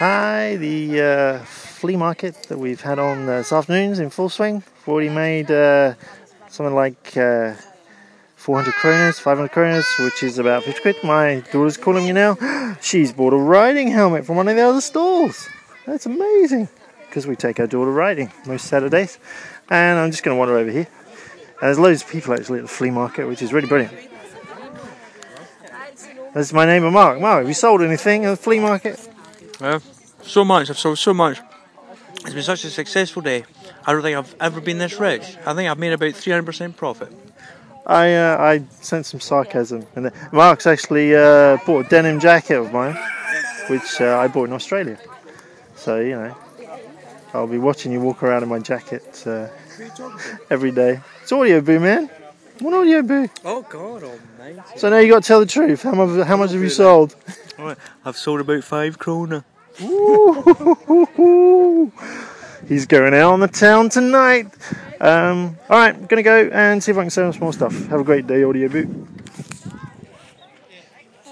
Hi, the flea market that we've had on this afternoon's in full swing. We've already made something like 400 kroners, 500 kroners, which is about 50 quid. My daughter's calling me now. She's bought a riding helmet from one of the other stalls. That's amazing, because we take our daughter riding most Saturdays. And I'm just going to wander over here. And there's loads of people actually at the flea market, which is really brilliant. This is my neighbour Mark. Mark, have you sold anything at the flea market? So much. I've sold so much. It's been such a successful day. I don't think I've ever been this rich. I think I've made about 300% profit. I sent some sarcasm, and Mark's actually bought a denim jacket of mine, which I bought in Australia. So I'll be watching you walk around in my jacket every day. It's Audio Boo, man. What Audio Boo? Oh God Almighty! So now you got to tell the truth. How much have you sold? I've sold about 5 kroner. Ooh, he's going out on the town tonight. Alright, I'm going to go and see if I can sell some more stuff. Have a great day, Audio Boot.